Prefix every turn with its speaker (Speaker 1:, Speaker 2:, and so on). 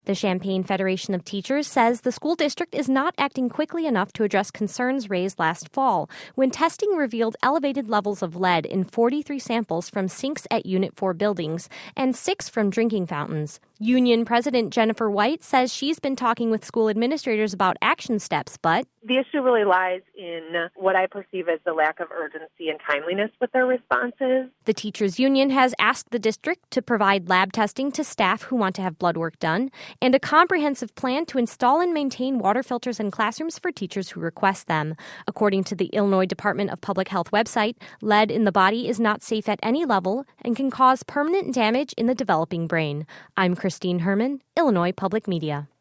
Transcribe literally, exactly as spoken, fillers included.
Speaker 1: The Champaign Federation of Teachers says the school district is not acting quickly enough to address concerns raised last fall when testing revealed elevated levels of lead in forty-three samples from sinks at Unit four buildings and six from drinking fountains. Union President Jennifer White says she's been talking with school administrators about action steps, but
Speaker 2: the issue really lies in what I perceive as the lack of urgency and timeliness with their responses.
Speaker 1: The teachers union has asked the district to provide lab testing to staff who want to have blood work done and a comprehensive plan to install and maintain water filters in classrooms for teachers who request them. According to the Illinois Department of Public Health website, lead in the body is not safe at any level and can cause permanent damage in the developing brain. I'm Christine Herman, Illinois Public Media.